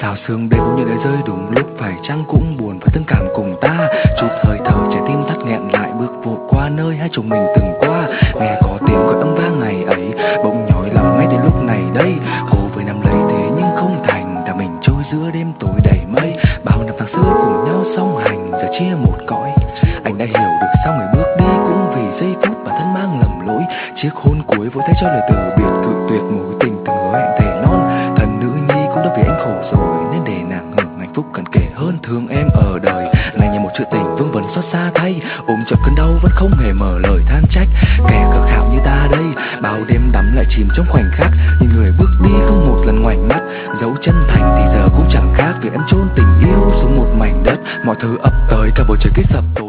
Sao sương đêm như đã rơi đúng lúc, phải chăng cũng buồn và thương cảm cùng ta. Chút hơi thở trái tim tắt nghẹn lại, bước vội qua nơi hai chúng mình từng qua. Nghe có tiếng gọi âm vang ngày ấy, bỗng nhói lòng ngay đến lúc này đây. Cố với nắm lấy thế nhưng không thành, thả mình trôi giữa đêm tối đầy mây. Bao năm tháng xưa cùng nhau song hành, giờ chia một cõi. Anh đã hiểu được sao người bước đi cũng vì giây phút bản thân mang lầm lỗi. Chiếc hôn cuối vội thay cho lời từ biệt, cự tuyệt mối tình từng hứa hẹn thề non. Thần nữ nhi cũng đã vì anh khổ rồi, nên để nàng hưởng hạnh phúc cần kể hơn. Thương em ở đời này như một chuyện tình vương vấn xót xa thay, ôm chậm cơn đau vẫn không hề mở lời than trách. Kẻ khờ khạo như ta đây, bao đêm đắm lại chìm trong khoảnh khắc, nhìn người bước đi không một lần ngoảnh mắt. Dấu chân thành thì giờ cũng chẳng khác, vì em chôn tình yêu xuống một mảnh đất. Mọi thứ ập tới cả bầu trời kết sập.